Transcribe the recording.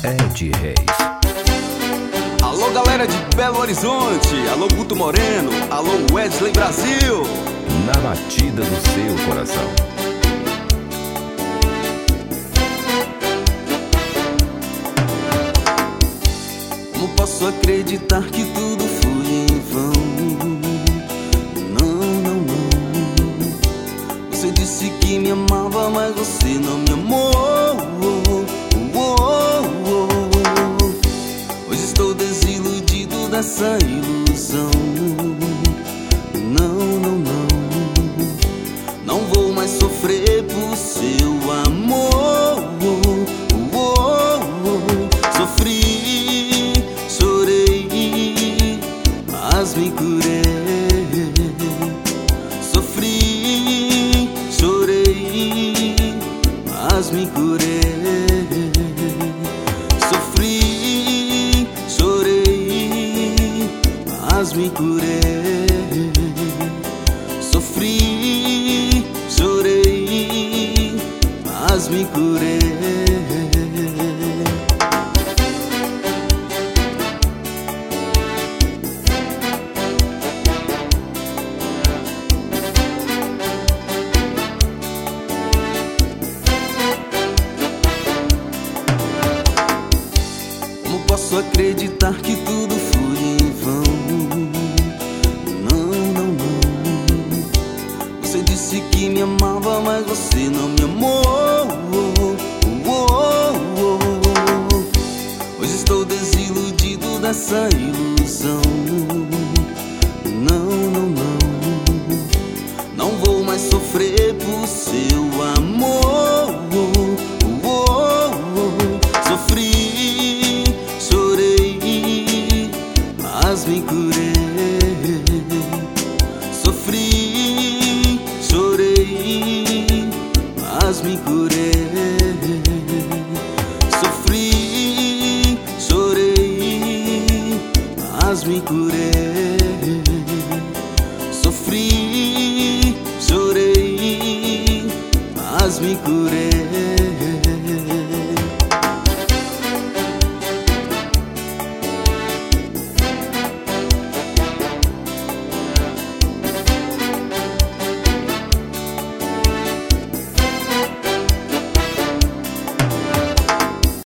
Ed Reis. Alô galera de Belo Horizonte, alô Guto Moreno, alô Wesley Brasil. Na batida do seu coração. Como posso acreditar que tudo foi em vão? Não. Você disse que me amava, mas você não me amou. Hoje estou desiludido dessa ilusão. Não vou mais sofrer por seu amor. Sofri, chorei, mas me curei. Sofri, chorei, mas me curei. Sofri, chorei, mas me curei. Sofri, chorei, mas me curei. Como posso acreditar que tudo foi em vão? Não. Você disse que me amava, mas você não me amou. Hoje estou desiludido dessa ilusão. Não vou mais sofrer por seu amor. Sofri, chorei, mas me curei. Sofri, chorei, mas me curei. Sofri, chorei, mas me curei. Sofri, chorei, mas me curei.